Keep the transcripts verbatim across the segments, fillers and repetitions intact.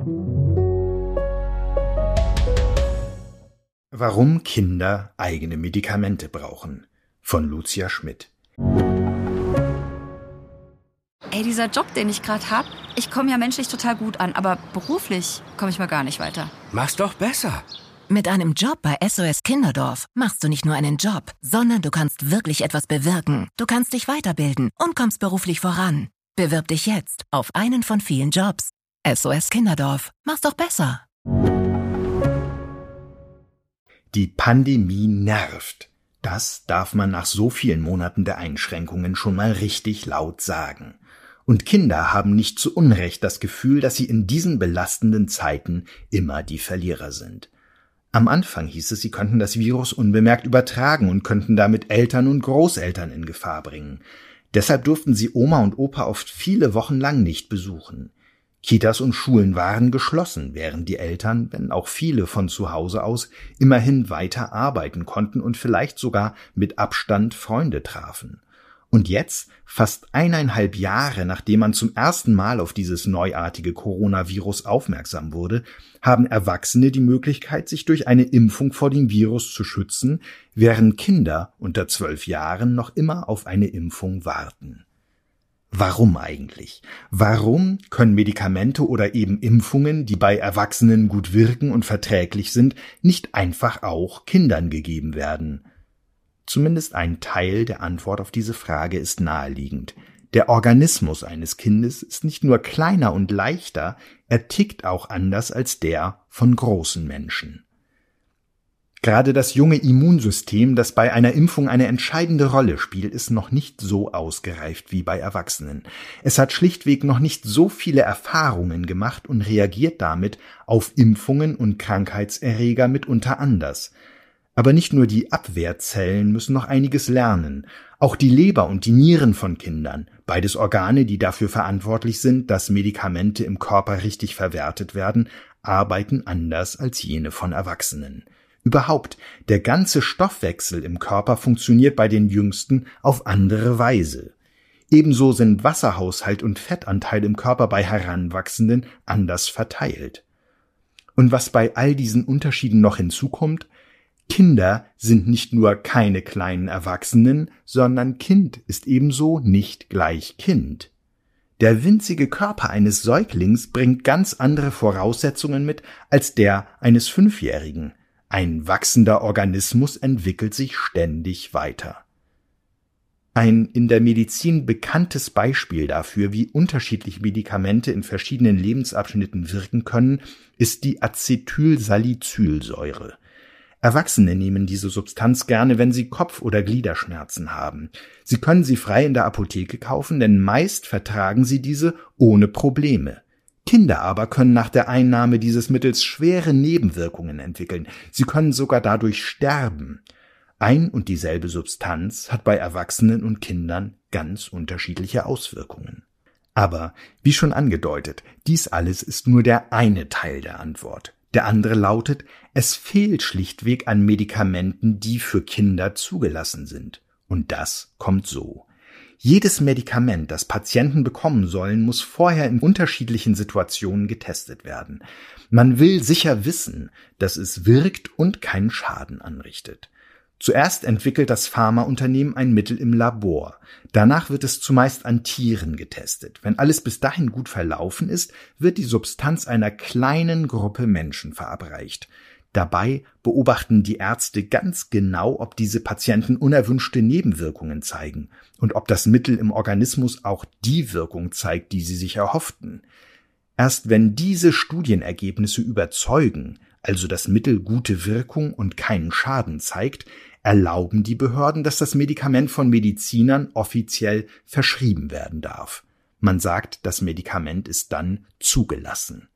Warum Kinder eigene Medikamente brauchen, von Lucia Schmidt. Ey, dieser Job, den ich gerade hab, ich komme ja menschlich total gut an, aber beruflich komme ich mal gar nicht weiter. Mach's doch besser. Mit einem Job bei S O S Kinderdorf machst du nicht nur einen Job, sondern du kannst wirklich etwas bewirken. Du kannst dich weiterbilden und kommst beruflich voran. Bewirb dich jetzt auf einen von vielen Jobs. S O S Kinderdorf, mach's doch besser. Die Pandemie nervt. Das darf man nach so vielen Monaten der Einschränkungen schon mal richtig laut sagen. Und Kinder haben nicht zu Unrecht das Gefühl, dass sie in diesen belastenden Zeiten immer die Verlierer sind. Am Anfang hieß es, sie könnten das Virus unbemerkt übertragen und könnten damit Eltern und Großeltern in Gefahr bringen. Deshalb durften sie Oma und Opa oft viele Wochen lang nicht besuchen. Kitas und Schulen waren geschlossen, während die Eltern, wenn auch viele von zu Hause aus, immerhin weiter arbeiten konnten und vielleicht sogar mit Abstand Freunde trafen. Und jetzt, fast eineinhalb Jahre nachdem man zum ersten Mal auf dieses neuartige Coronavirus aufmerksam wurde, haben Erwachsene die Möglichkeit, sich durch eine Impfung vor dem Virus zu schützen, während Kinder unter zwölf Jahren noch immer auf eine Impfung warten. Warum eigentlich? Warum können Medikamente oder eben Impfungen, die bei Erwachsenen gut wirken und verträglich sind, nicht einfach auch Kindern gegeben werden? Zumindest ein Teil der Antwort auf diese Frage ist naheliegend. Der Organismus eines Kindes ist nicht nur kleiner und leichter, er tickt auch anders als der von großen Menschen. Gerade das junge Immunsystem, das bei einer Impfung eine entscheidende Rolle spielt, ist noch nicht so ausgereift wie bei Erwachsenen. Es hat schlichtweg noch nicht so viele Erfahrungen gemacht und reagiert damit auf Impfungen und Krankheitserreger mitunter anders. Aber nicht nur die Abwehrzellen müssen noch einiges lernen. Auch die Leber und die Nieren von Kindern, beides Organe, die dafür verantwortlich sind, dass Medikamente im Körper richtig verwertet werden, arbeiten anders als jene von Erwachsenen. Überhaupt, der ganze Stoffwechsel im Körper funktioniert bei den Jüngsten auf andere Weise. Ebenso sind Wasserhaushalt und Fettanteil im Körper bei Heranwachsenden anders verteilt. Und was bei all diesen Unterschieden noch hinzukommt: Kinder sind nicht nur keine kleinen Erwachsenen, sondern Kind ist ebenso nicht gleich Kind. Der winzige Körper eines Säuglings bringt ganz andere Voraussetzungen mit als der eines Fünfjährigen. Ein wachsender Organismus entwickelt sich ständig weiter. Ein in der Medizin bekanntes Beispiel dafür, wie unterschiedlich Medikamente in verschiedenen Lebensabschnitten wirken können, ist die Acetylsalicylsäure. Erwachsene nehmen diese Substanz gerne, wenn sie Kopf- oder Gliederschmerzen haben. Sie können sie frei in der Apotheke kaufen, denn meist vertragen sie diese ohne Probleme. Kinder aber können nach der Einnahme dieses Mittels schwere Nebenwirkungen entwickeln. Sie können sogar dadurch sterben. Ein und dieselbe Substanz hat bei Erwachsenen und Kindern ganz unterschiedliche Auswirkungen. Aber, wie schon angedeutet, dies alles ist nur der eine Teil der Antwort. Der andere lautet, es fehlt schlichtweg an Medikamenten, die für Kinder zugelassen sind. Und das kommt so. Jedes Medikament, das Patienten bekommen sollen, muss vorher in unterschiedlichen Situationen getestet werden. Man will sicher wissen, dass es wirkt und keinen Schaden anrichtet. Zuerst entwickelt das Pharmaunternehmen ein Mittel im Labor. Danach wird es zumeist an Tieren getestet. Wenn alles bis dahin gut verlaufen ist, wird die Substanz einer kleinen Gruppe Menschen verabreicht. Dabei beobachten die Ärzte ganz genau, ob diese Patienten unerwünschte Nebenwirkungen zeigen und ob das Mittel im Organismus auch die Wirkung zeigt, die sie sich erhofften. Erst wenn diese Studienergebnisse überzeugen, also das Mittel gute Wirkung und keinen Schaden zeigt, erlauben die Behörden, dass das Medikament von Medizinern offiziell verschrieben werden darf. Man sagt, das Medikament ist dann zugelassen.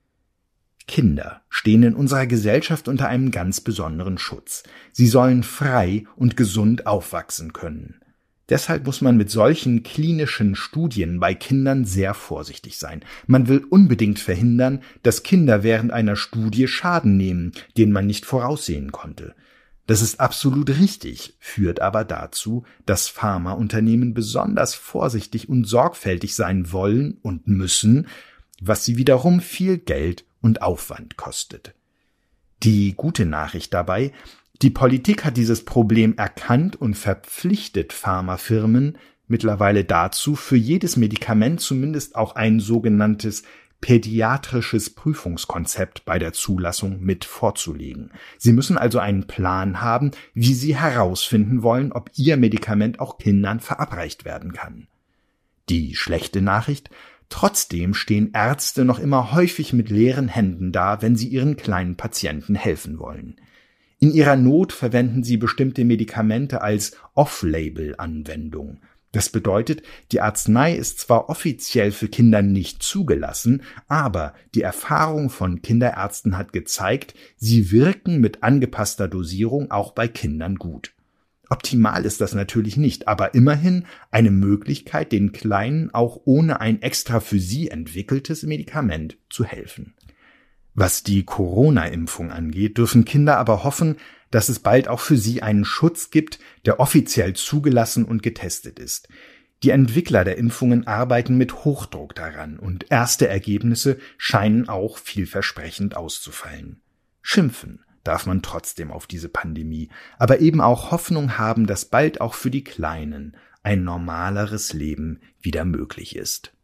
Kinder stehen in unserer Gesellschaft unter einem ganz besonderen Schutz. Sie sollen frei und gesund aufwachsen können. Deshalb muss man mit solchen klinischen Studien bei Kindern sehr vorsichtig sein. Man will unbedingt verhindern, dass Kinder während einer Studie Schaden nehmen, den man nicht voraussehen konnte. Das ist absolut richtig, führt aber dazu, dass Pharmaunternehmen besonders vorsichtig und sorgfältig sein wollen und müssen, was sie wiederum viel Geld und Aufwand kostet. Die gute Nachricht dabei: Die Politik hat dieses Problem erkannt und verpflichtet Pharmafirmen mittlerweile dazu, für jedes Medikament zumindest auch ein sogenanntes pädiatrisches Prüfungskonzept bei der Zulassung mit vorzulegen. Sie müssen also einen Plan haben, wie sie herausfinden wollen, ob ihr Medikament auch Kindern verabreicht werden kann. Die schlechte Nachricht: Trotzdem stehen Ärzte noch immer häufig mit leeren Händen da, wenn sie ihren kleinen Patienten helfen wollen. In ihrer Not verwenden sie bestimmte Medikamente als Off-Label-Anwendung. Das bedeutet, die Arznei ist zwar offiziell für Kinder nicht zugelassen, aber die Erfahrung von Kinderärzten hat gezeigt, sie wirken mit angepasster Dosierung auch bei Kindern gut. Optimal ist das natürlich nicht, aber immerhin eine Möglichkeit, den Kleinen auch ohne ein extra für sie entwickeltes Medikament zu helfen. Was die Corona-Impfung angeht, dürfen Kinder aber hoffen, dass es bald auch für sie einen Schutz gibt, der offiziell zugelassen und getestet ist. Die Entwickler der Impfungen arbeiten mit Hochdruck daran und erste Ergebnisse scheinen auch vielversprechend auszufallen. Schimpfen darf man trotzdem auf diese Pandemie, aber eben auch Hoffnung haben, dass bald auch für die Kleinen ein normaleres Leben wieder möglich ist.